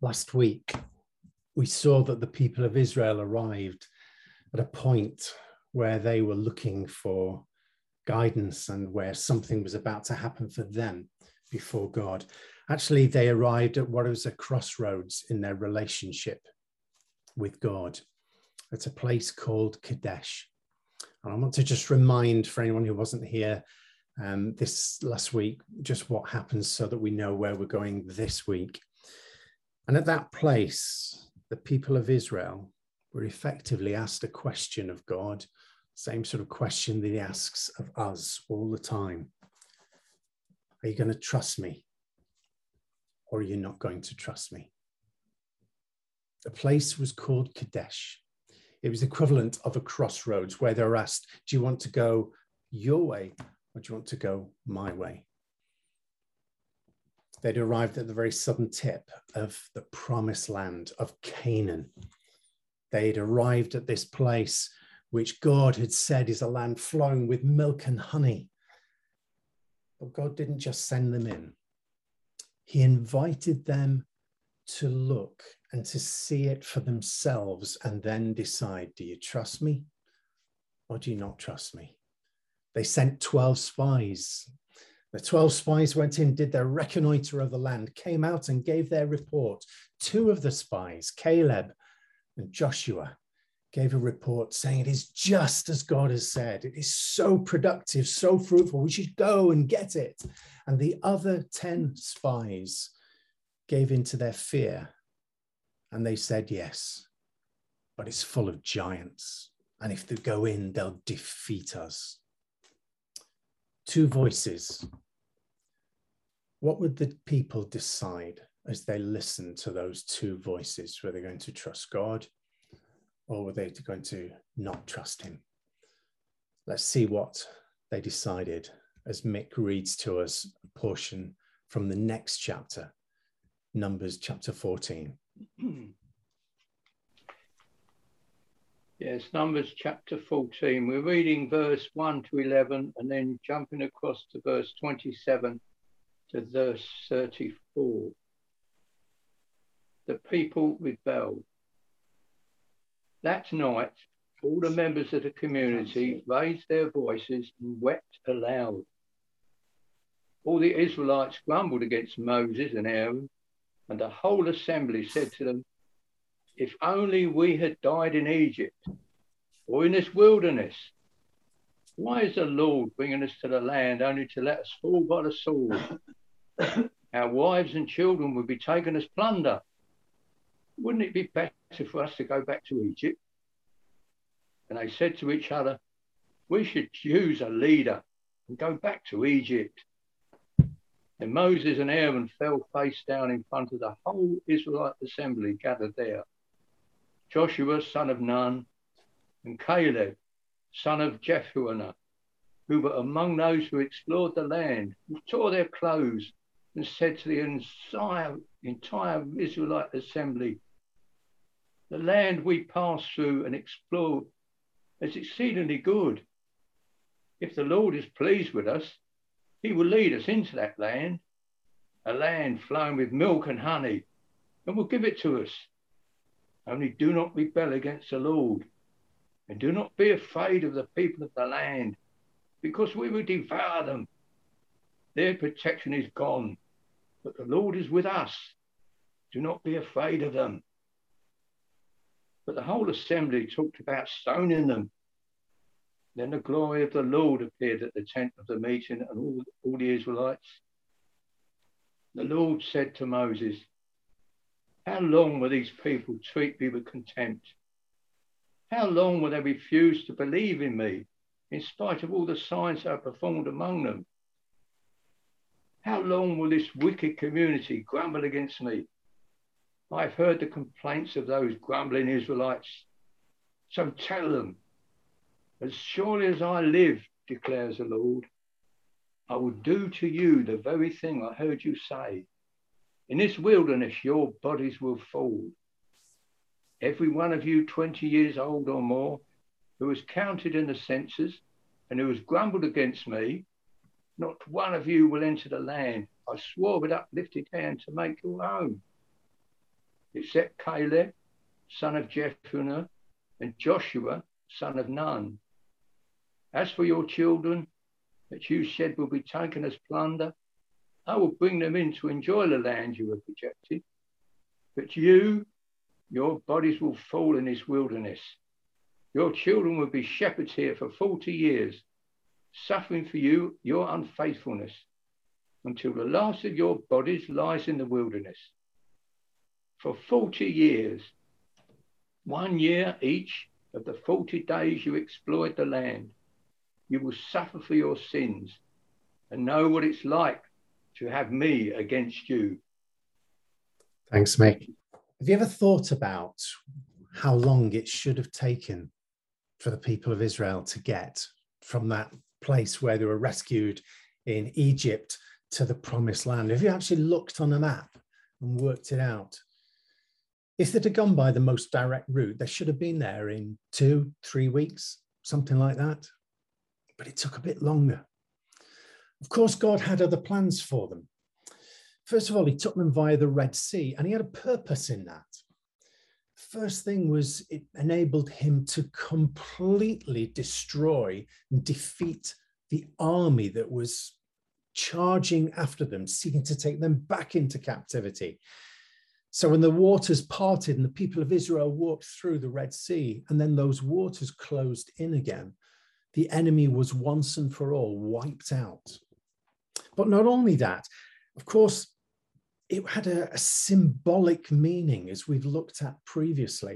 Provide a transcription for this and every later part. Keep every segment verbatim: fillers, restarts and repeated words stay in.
Last week, we saw that the people of Israel arrived at a point where they were looking for guidance and where something was about to happen for them before God. Actually, they arrived at what was a crossroads in their relationship with God. It's a place called Kadesh. And I want to just remind, for anyone who wasn't here um, this last week, just what happens so that we know where we're going this week. And at that place, the people of Israel were effectively asked a question of God, same sort of question that he asks of us all the time. Are you going to trust me? Or are you not going to trust me? The place was called Kadesh. It was equivalent of a crossroads where they were asked, do you want to go your way or do you want to go my way? They'd arrived at the very southern tip of the promised land of Canaan. They'd arrived at this place which God had said is a land flowing with milk and honey. But God didn't just send them in. He invited them to look and to see it for themselves and then decide, do you trust me or do you not trust me? They sent twelve spies. The twelve spies went in, did their reconnoiter of the land, came out and gave their report. Two of the spies, Caleb and Joshua, gave a report saying it is just as God has said. It is so productive, so fruitful. We should go and get it. And the other ten spies gave into their fear and they said, yes, but it's full of giants. And if they go in, they'll defeat us. Two voices. What would the people decide as they listened to those two voices? Were they going to trust God or were they going to not trust him? Let's see what they decided as Mick reads to us a portion from the next chapter, Numbers chapter fourteen. Yes, Numbers chapter fourteen. We're reading verse one to eleven and then jumping across to verse twenty-seven to verse thirty-four. The people rebelled. That night, all the members of the community raised their voices and wept aloud. All the Israelites grumbled against Moses and Aaron, and the whole assembly said to them, if only we had died in Egypt or in this wilderness. Why is the Lord bringing us to the land only to let us fall by the sword? Our wives and children would be taken as plunder. Wouldn't it be better for us to go back to Egypt? And they said to each other, we should choose a leader and go back to Egypt. And Moses and Aaron fell face down in front of the whole Israelite assembly gathered there. Joshua, son of Nun, and Caleb, son of Jephunneh, who were among those who explored the land, who tore their clothes and said to the entire, entire Israelite assembly, the land we passed through and explored is exceedingly good. If the Lord is pleased with us, he will lead us into that land, a land flowing with milk and honey, and will give it to us. Only do not rebel against the Lord, and do not be afraid of the people of the land, because we will devour them. Their protection is gone, but the Lord is with us. Do not be afraid of them. But the whole assembly talked about stoning them. Then the glory of the Lord appeared at the tent of the meeting and all, all the Israelites. The Lord said to Moses, how long will these people treat me with contempt? How long will they refuse to believe in me, in spite of all the signs I have performed among them? How long will this wicked community grumble against me? I've heard the complaints of those grumbling Israelites. So tell them, as surely as I live, declares the Lord, I will do to you the very thing I heard you say. In this wilderness, your bodies will fall. Every one of you twenty years old or more, who was counted in the census and who has grumbled against me, not one of you will enter the land I swore with uplifted hand to make your own. except Caleb, son of Jephunneh, and Joshua, son of Nun. As for your children, that you said will be taken as plunder, I will bring them in to enjoy the land you have rejected. But you, your bodies will fall in this wilderness. Your children will be shepherds here for forty years, suffering for you your unfaithfulness, until the last of your bodies lies in the wilderness. For forty years, one year each of the forty days you exploit the land, you will suffer for your sins and know what it's like to have me against you. Thanks, Mick. Have you ever thought about how long it should have taken for the people of Israel to get from that place where they were rescued in Egypt to the promised land? Have you actually looked on a map and worked it out? If they'd have gone by the most direct route, they should have been there in two, three weeks, something like that. But it took a bit longer. Of course, God had other plans for them. First of all, he took them via the Red Sea, and he had a purpose in that. First thing was it enabled him to completely destroy and defeat the army that was charging after them, seeking to take them back into captivity. So when the waters parted and the people of Israel walked through the Red Sea, and then those waters closed in again, the enemy was once and for all wiped out. But not only that, of course, it had a, a symbolic meaning, as we've looked at previously.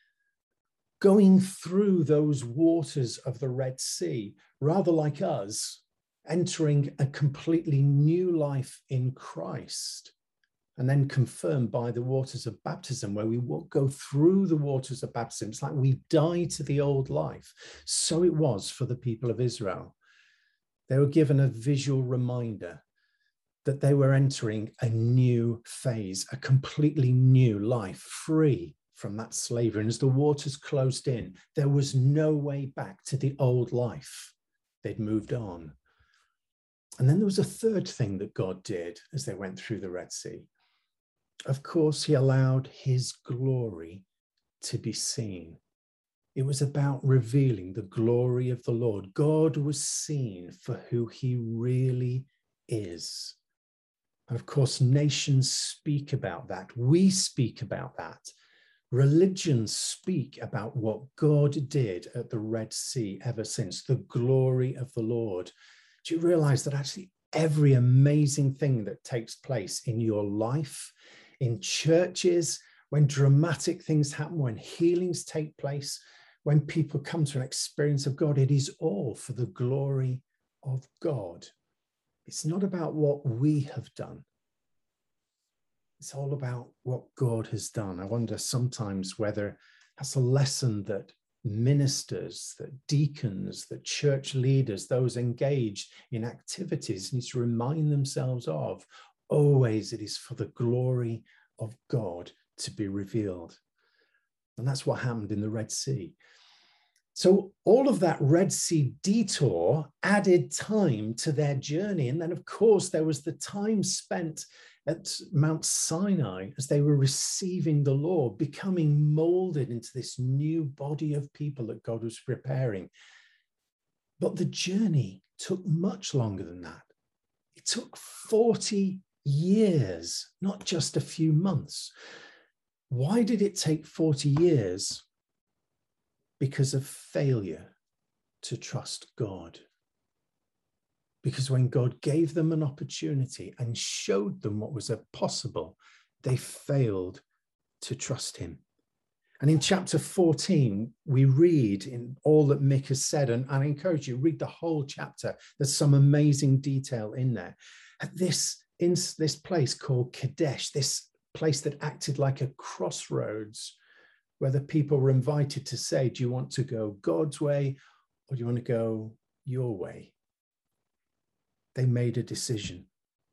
Going through those waters of the Red Sea, rather like us, entering a completely new life in Christ, and then confirmed by the waters of baptism, where we will go through the waters of baptism. It's like we die to the old life. So it was for the people of Israel. They were given a visual reminder that they were entering a new phase, a completely new life, free from that slavery. And as the waters closed in, there was no way back to the old life. They'd moved on. And then there was a third thing that God did as they went through the Red Sea. Of course, he allowed his glory to be seen. It was about revealing the glory of the Lord. God was seen for who he really is. And of course, nations speak about that. We speak about that. Religions speak about what God did at the Red Sea ever since, the glory of the Lord. Do you realize that actually every amazing thing that takes place in your life, in churches, when dramatic things happen, when healings take place, when people come to an experience of God, it is all for the glory of God. It's not about what we have done. It's all about what God has done. I wonder sometimes whether that's a lesson that ministers, that deacons, that church leaders, those engaged in activities need to remind themselves of. Always it is for the glory of God to be revealed. And that's what happened in the Red Sea. So all of that Red Sea detour added time to their journey. And then, of course, there was the time spent at Mount Sinai as they were receiving the law, becoming molded into this new body of people that God was preparing. But the journey took much longer than that. It took forty years, not just a few months. Why did it take forty years? Because of failure to trust God. Because when God gave them an opportunity and showed them what was possible, they failed to trust him. And in chapter fourteen, we read in all that Mick has said, and I encourage you, read the whole chapter. There's some amazing detail in there. At this, in this place called Kadesh, this place that acted like a crossroads, where the people were invited to say, do you want to go God's way or do you want to go your way? They made a decision.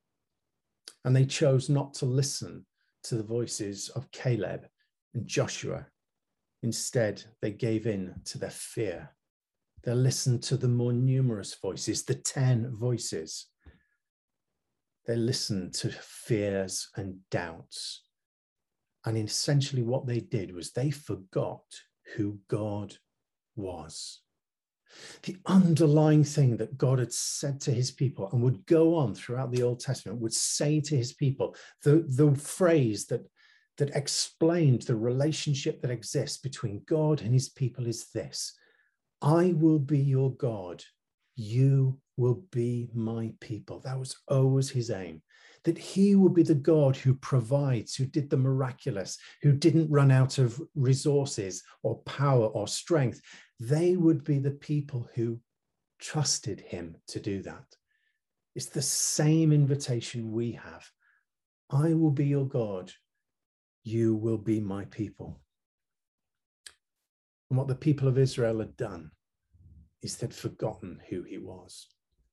And they chose not to listen to the voices of Caleb and Joshua. Instead, they gave in to their fear. They listened to the more numerous voices, the ten voices. They listened to fears and doubts. And essentially what they did was they forgot who God was. The underlying thing that God had said to his people and would go on throughout the Old Testament, would say to his people, the, the phrase that, that explained the relationship that exists between God and his people is this: I will be your God, you will be my people. That was always his aim, that he will be the God who provides, who did the miraculous, who didn't run out of resources or power or strength. They would be the people who trusted him to do that. It's the same invitation we have. I will be your God, you will be my people. And what the people of Israel had done is they'd forgotten who he was.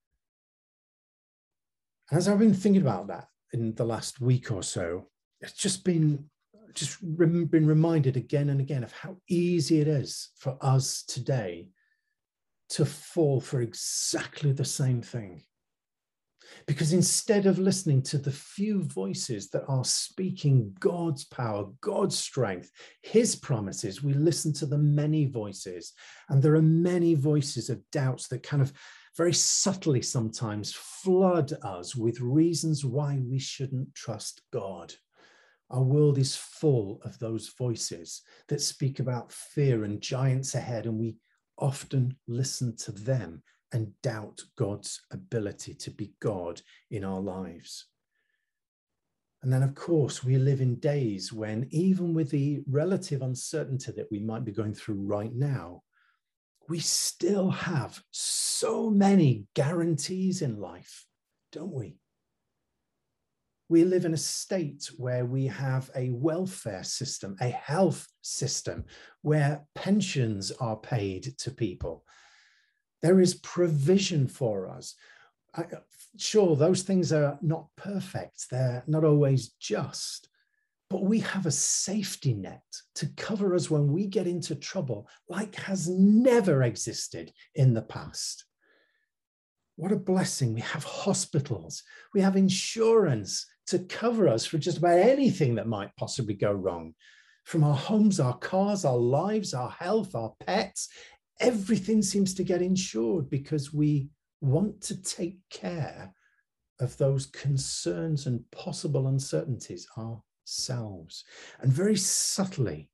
As I've been thinking about that in the last week or so, it's just been just been reminded again and again of how easy it is for us today to fall for exactly the same thing. Because instead of listening to the few voices that are speaking God's power, God's strength, his promises, we listen to the many voices. And there are many voices of doubts that kind of very subtly sometimes flood us with reasons why we shouldn't trust God. Our world is full of those voices that speak about fear and giants ahead, and we often listen to them and doubt God's ability to be God in our lives. And then, of course, we live in days when, even with the relative uncertainty that we might be going through right now, we still have so many guarantees in life, don't we? We live in a state where we have a welfare system, a health system, where pensions are paid to people. There is provision for us. I, sure, those things are not perfect. They're not always just. But we have a safety net to cover us when we get into trouble like has never existed in the past. What a blessing. We have hospitals. We have insurance to cover us for just about anything that might possibly go wrong. From our homes, our cars, our lives, our health, our pets, everything seems to get insured because we want to take care of those concerns and possible uncertainties ourselves. And very subtly,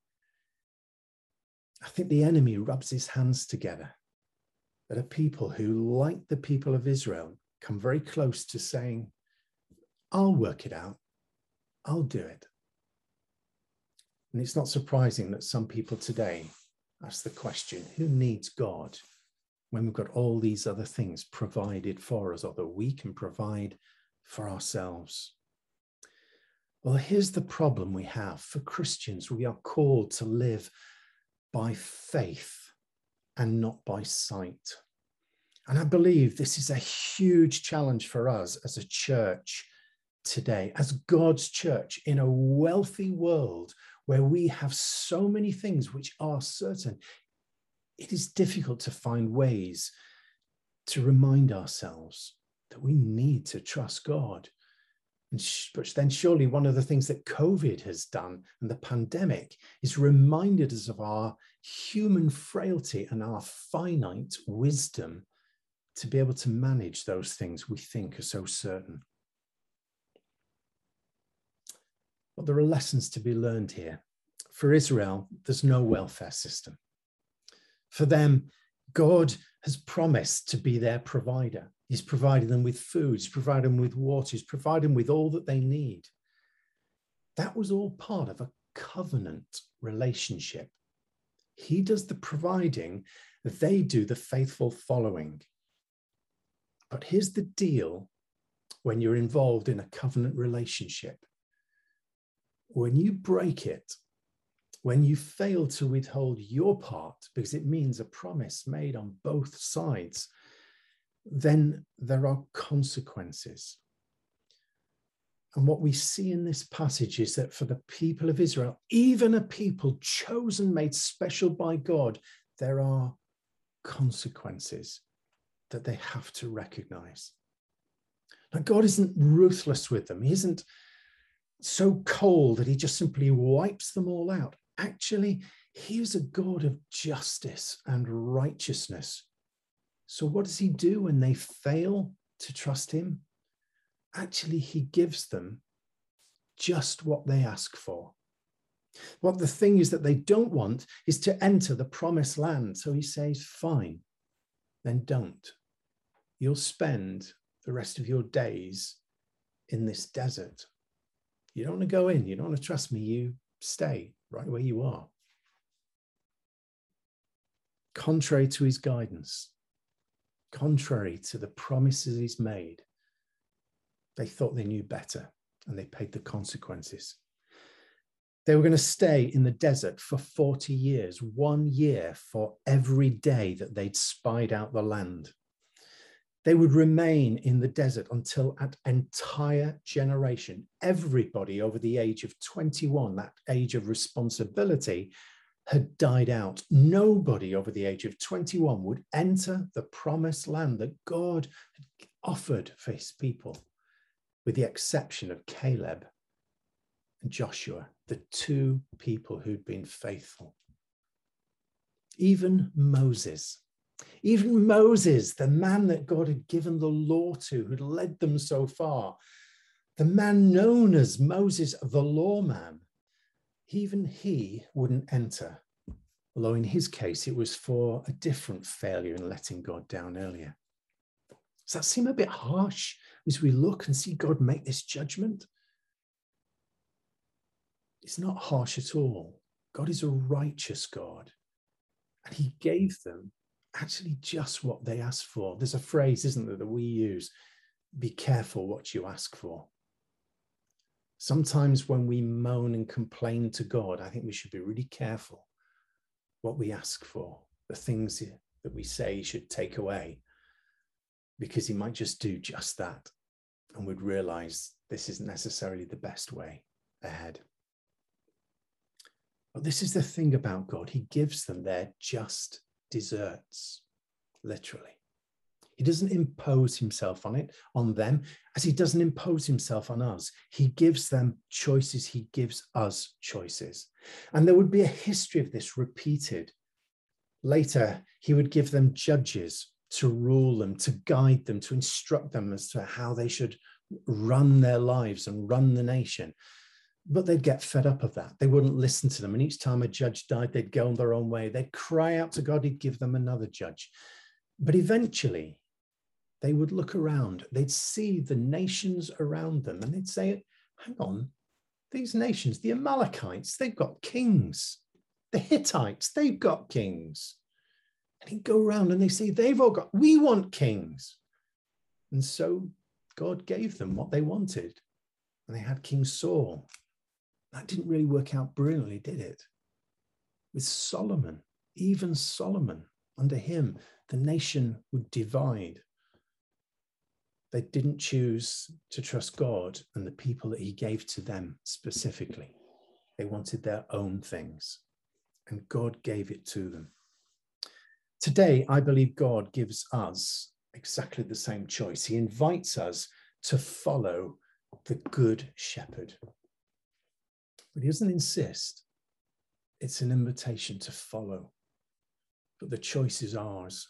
I think the enemy rubs his hands together. There are people who, like the people of Israel, come very close to saying, I'll work it out. I'll do it. And it's not surprising that some people today ask the question, who needs God when we've got all these other things provided for us, or that we can provide for ourselves? Well, here's the problem we have. For Christians, we are called to live by faith and not by sight. And I believe this is a huge challenge for us as a church today, as God's church in a wealthy world where we have so many things which are certain. It is difficult to find ways to remind ourselves that we need to trust God. And sh- but then surely one of the things that COVID has done and the pandemic is reminded us of our human frailty and our finite wisdom to be able to manage those things we think are so certain. But there are lessons to be learned here. For Israel, there's no welfare system. For them, God has promised to be their provider. He's provided them with food, he's provided them with water, he's provided them with all that they need. That was all part of a covenant relationship. He does the providing, they do the faithful following. But here's the deal when you're involved in a covenant relationship. When you break it, when you fail to withhold your part, because it means a promise made on both sides, then there are consequences. And what we see in this passage is that for the people of Israel, even a people chosen, made special by God, there are consequences that they have to recognize. Now, God isn't ruthless with them. He isn't so cold that he just simply wipes them all out. Actually, he is a God of justice and righteousness. So what does he do when they fail to trust him? Actually, he gives them just what they ask for. What the thing is that they don't want is to enter the promised land. So he says, fine, then don't. You'll spend the rest of your days in this desert. You don't want to go in. You don't want to trust me. You stay right where you are. Contrary to his guidance, contrary to the promises he's made, they thought they knew better and they paid the consequences. They were going to stay in the desert for forty years, one year for every day that they'd spied out the land. They would remain in the desert until an entire generation, everybody over the age of twenty-one, that age of responsibility, had died out. Nobody over the age of twenty-one would enter the promised land that God had offered for his people, with the exception of Caleb and Joshua, the two people who'd been faithful. Even Moses, even Moses, the man that God had given the law to, who'd led them so far, the man known as Moses, the lawman, even he wouldn't enter. Although in his case, it was for a different failure in letting God down earlier. Does that seem a bit harsh as we look and see God make this judgment? It's not harsh at all. God is a righteous God. And he gave them actually just what they asked for. There's a phrase, isn't there, that we use, be careful what you ask for. Sometimes when we moan and complain to God, I think we should be really careful what we ask for, the things that we say he should take away, because he might just do just that, and we'd realize this isn't necessarily the best way ahead. But this is the thing about God. He gives them their just desserts, literally. He doesn't impose himself on it, on them, as he doesn't impose himself on us. He gives them choices. He gives us choices. And there would be a history of this repeated. Later, he would give them judges to rule them, to guide them, to instruct them as to how they should run their lives and run the nation. But they'd get fed up of that. They wouldn't listen to them. And each time a judge died, they'd go on their own way. They'd cry out to God. He'd give them another judge. But eventually, they would look around. They'd see the nations around them. And they'd say, hang on, these nations, the Amalekites, they've got kings. The Hittites, they've got kings. And he'd go around and they say, they've all got, we want kings. And so God gave them what they wanted. And they had King Saul. That didn't really work out brilliantly, did it? With Solomon, even Solomon, under him, the nation would divide. They didn't choose to trust God and the people that he gave to them specifically. They wanted their own things, and God gave it to them. Today, I believe God gives us exactly the same choice. He invites us to follow the Good Shepherd. But he doesn't insist. It's an invitation to follow. But the choice is ours.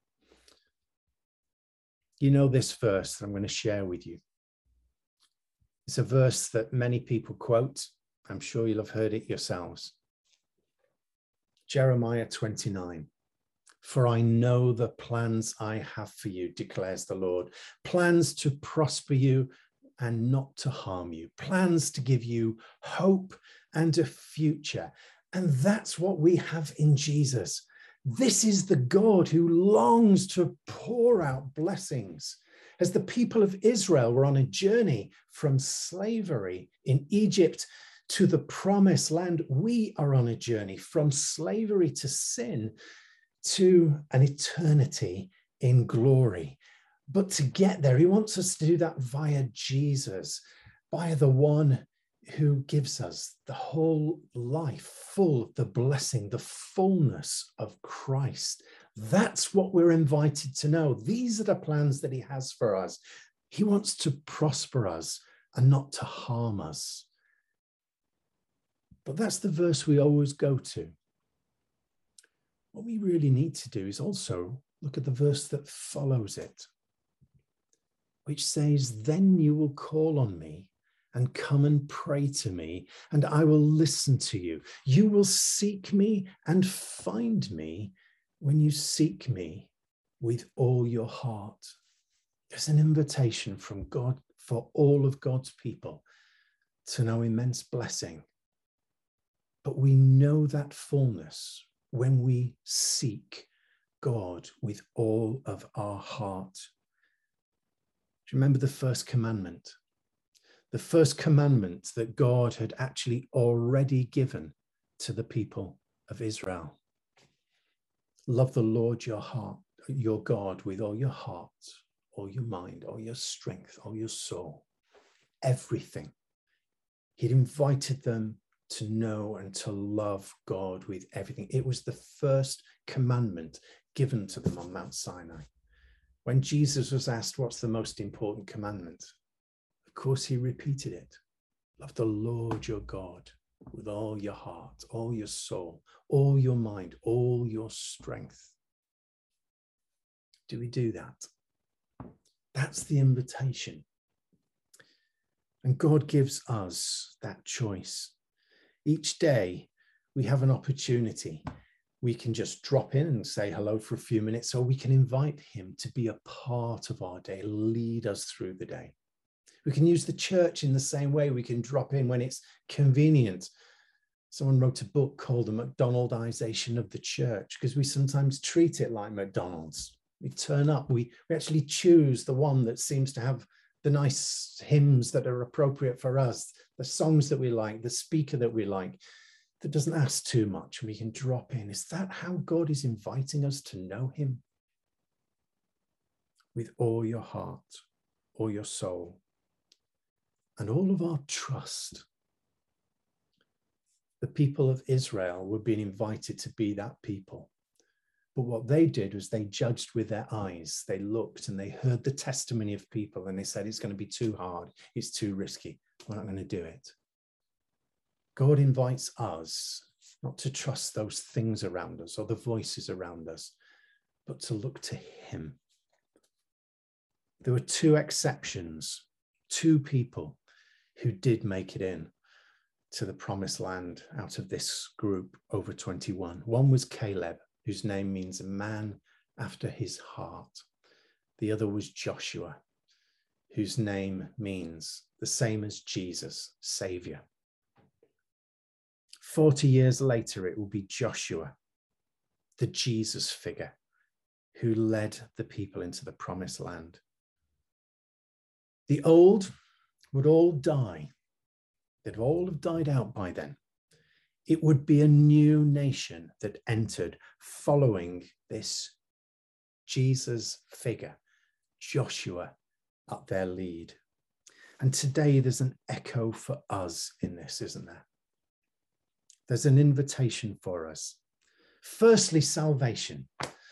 You know this verse that I'm going to share with you. It's a verse that many people quote. I'm sure you'll have heard it yourselves. Jeremiah twenty-nine. For I know the plans I have for you, declares the Lord. Plans to prosper you and not to harm you. Plans to give you hope and a future. And that's what we have in Jesus. This is the God who longs to pour out blessings. As the people of Israel were on a journey from slavery in Egypt to the promised land, we are on a journey from slavery to sin to an eternity in glory. But to get there, he wants us to do that via Jesus, via the one who gives us the whole life full of the blessing, the fullness of Christ. That's what we're invited to know. These are the plans that he has for us. He wants to prosper us and not to harm us. But that's the verse we always go to. What we really need to do is also look at the verse that follows it, which says, then you will call on me and come and pray to me, and I will listen to you. You will seek me and find me when you seek me with all your heart. There's an invitation from God for all of God's people to know immense blessing. But we know that fullness when we seek God with all of our heart. Do you remember the first commandment? The first commandment that God had actually already given to the people of Israel. Love the Lord your heart, your God with all your heart, all your mind, all your strength, all your soul, everything. He'd invited them to know and to love God with everything. It was the first commandment given to them on Mount Sinai. When Jesus was asked, what's the most important commandment? Of course, he repeated it. Love the Lord your God with all your heart, all your soul, all your mind, all your strength. Do we do that? That's the invitation. And God gives us that choice. Each day we have an opportunity. We can just drop in and say hello for a few minutes, or we can invite him to be a part of our day, lead us through the day. We can use the church in the same way. We can drop in when it's convenient. Someone wrote a book called The McDonaldization of the Church, because we sometimes treat it like McDonald's. We turn up, we, we actually choose the one that seems to have the nice hymns that are appropriate for us, the songs that we like, the speaker that we like, that doesn't ask too much, and we can drop in. Is that how God is inviting us to know him? With all your heart, all your soul, and all of our trust. The people of Israel were being invited to be that people. But what they did was they judged with their eyes. They looked and they heard the testimony of people, and they said, it's going to be too hard. It's too risky. We're not going to do it. God invites us not to trust those things around us or the voices around us, but to look to him. There were two exceptions, two people who did make it in to the promised land out of this group over twenty-one. One was Caleb, whose name means a man after his heart. The other was Joshua, whose name means the same as Jesus, Savior. forty years later, it will be Joshua, the Jesus figure, who led the people into the promised land. The old would all die. They'd all have died out by then. It would be a new nation that entered following this Jesus figure, Joshua, at their lead. And today there's an echo for us in this, isn't there? There's an invitation for us. Firstly, salvation.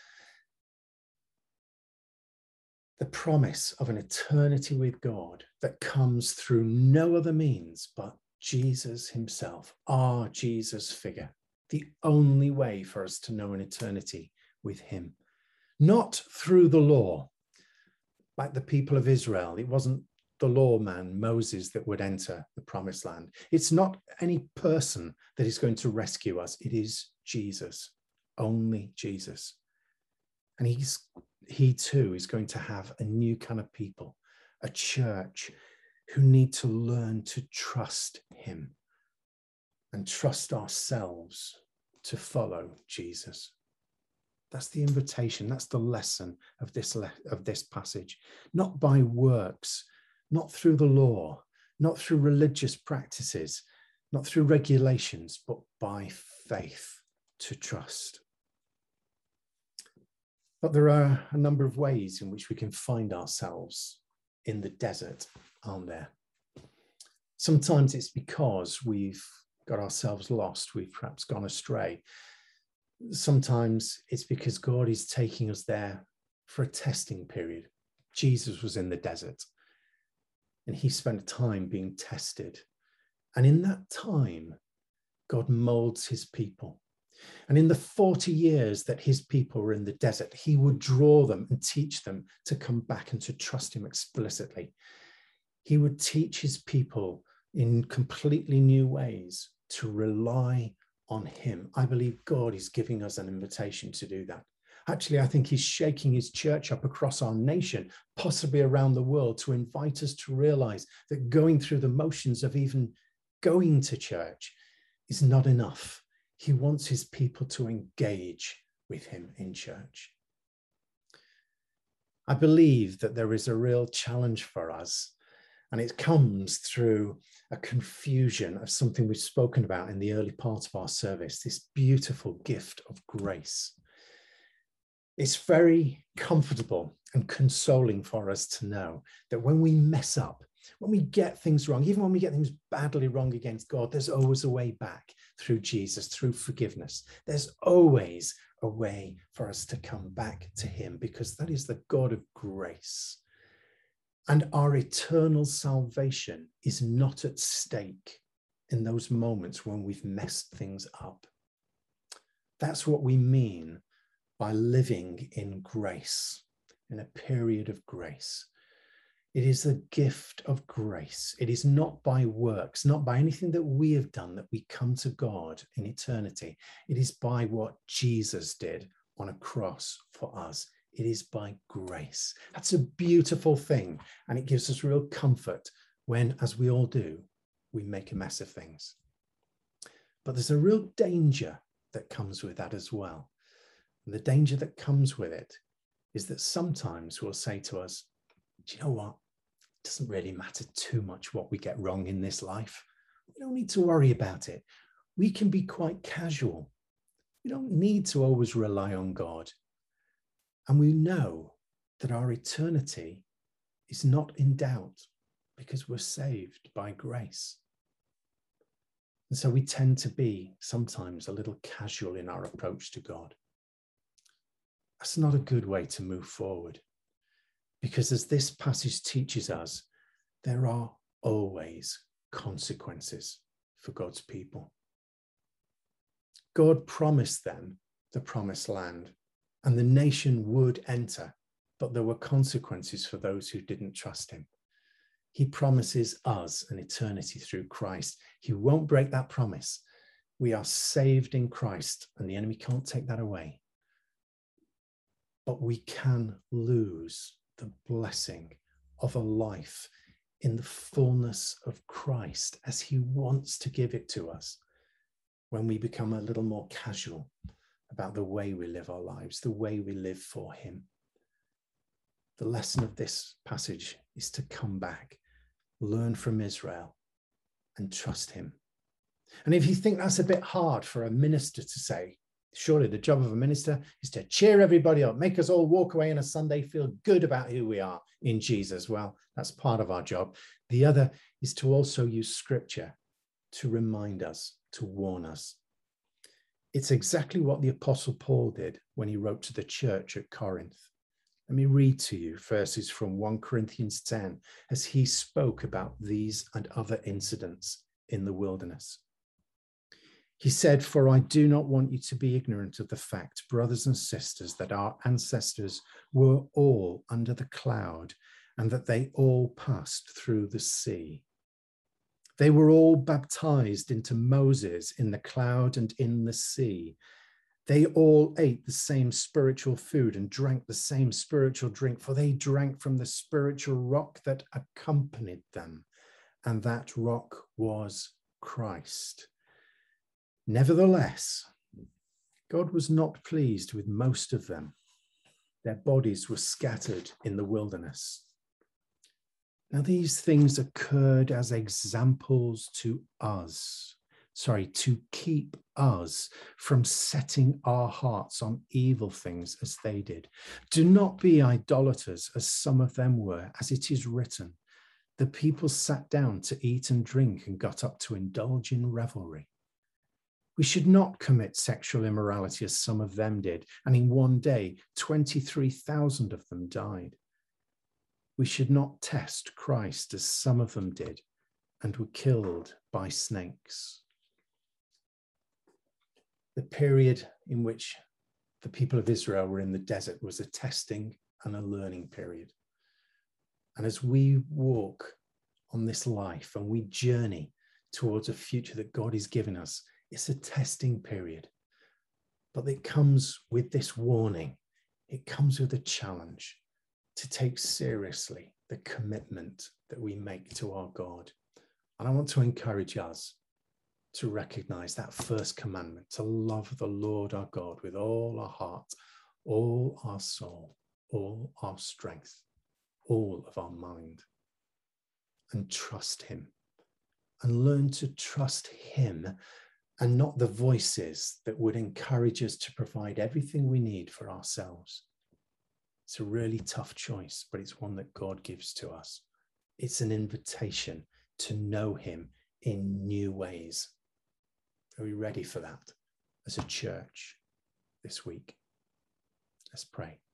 The promise of an eternity with God that comes through no other means but Jesus himself, our Jesus figure, the only way for us to know an eternity with him. Not through the law, like the people of Israel. It wasn't the lawman, Moses, that would enter the promised land. It's not any person that is going to rescue us. It is Jesus, only Jesus. And he's, he too is going to have a new kind of people, a church who need to learn to trust him and trust ourselves to follow Jesus. That's the invitation. That's the lesson of this, le- of this passage. Not by works, not through the law, not through religious practices, not through regulations, but by faith to trust. But there are a number of ways in which we can find ourselves in the desert, aren't there? Sometimes it's because we've got ourselves lost. We've perhaps gone astray. Sometimes it's because God is taking us there for a testing period. Jesus was in the desert and he spent time being tested. And in that time, God molds his people. And in the forty years that his people were in the desert, he would draw them and teach them to come back and to trust him explicitly. He would teach his people in completely new ways to rely on him. I believe God is giving us an invitation to do that. Actually, I think he's shaking his church up across our nation, possibly around the world, to invite us to realize that going through the motions of even going to church is not enough. He wants his people to engage with him in church. I believe that there is a real challenge for us, and it comes through a confusion of something we've spoken about in the early part of our service, this beautiful gift of grace. It's very comfortable and consoling for us to know that when we mess up, when we get things wrong, even when we get things badly wrong against God, there's always a way back through Jesus, through forgiveness. There's always a way for us to come back to him, because that is the God of grace. And our eternal salvation is not at stake in those moments when we've messed things up. That's what we mean by living in grace, in a period of grace. It is a gift of grace. It is not by works, not by anything that we have done that we come to God in eternity. It is by what Jesus did on a cross for us. It is by grace. That's a beautiful thing. And it gives us real comfort when, as we all do, we make a mess of things. But there's a real danger that comes with that as well. And the danger that comes with it is that sometimes we'll say to us, do you know what? It doesn't really matter too much what we get wrong in this life. We don't need to worry about it. We can be quite casual. We don't need to always rely on God. And we know that our eternity is not in doubt because we're saved by grace. And so we tend to be sometimes a little casual in our approach to God. That's not a good way to move forward, because as this passage teaches us, there are always consequences for God's people. God promised them the promised land, and the nation would enter, but there were consequences for those who didn't trust him. He promises us an eternity through Christ. He won't break that promise. We are saved in Christ, and the enemy can't take that away. But we can lose the blessing of a life in the fullness of Christ as he wants to give it to us when we become a little more casual about the way we live our lives, the way we live for him. The lesson of this passage is to come back, learn from Israel, and trust him. And if you think that's a bit hard for a minister to say, surely the job of a minister is to cheer everybody up, make us all walk away on a Sunday, feel good about who we are in Jesus. Well, that's part of our job. The other is to also use scripture to remind us, to warn us. It's exactly what the Apostle Paul did when he wrote to the church at Corinth. Let me read to you verses from First Corinthians ten as he spoke about these and other incidents in the wilderness. He said, "For I do not want you to be ignorant of the fact, brothers and sisters, that our ancestors were all under the cloud and that they all passed through the sea. They were all baptized into Moses in the cloud and in the sea. They all ate the same spiritual food and drank the same spiritual drink, for they drank from the spiritual rock that accompanied them, and that rock was Christ. Nevertheless, God was not pleased with most of them. Their bodies were scattered in the wilderness." Now, these things occurred as examples to us, sorry, to keep us from setting our hearts on evil things as they did. Do not be idolaters as some of them were, as it is written, the people sat down to eat and drink and got up to indulge in revelry. We should not commit sexual immorality as some of them did, and in one day, twenty-three thousand of them died. We should not test Christ as some of them did and were killed by snakes. The period in which the people of Israel were in the desert was a testing and a learning period. And as we walk on this life and we journey towards a future that God is giving us, it's a testing period. But it comes with this warning. It comes with a challenge to take seriously the commitment that we make to our God. And I want to encourage us to recognize that first commandment, to love the Lord our God with all our heart, all our soul, all our strength, all of our mind, and trust him, and learn to trust him and not the voices that would encourage us to provide everything we need for ourselves. It's a really tough choice, but it's one that God gives to us. It's an invitation to know him in new ways. Are we ready for that as a church this week? Let's pray.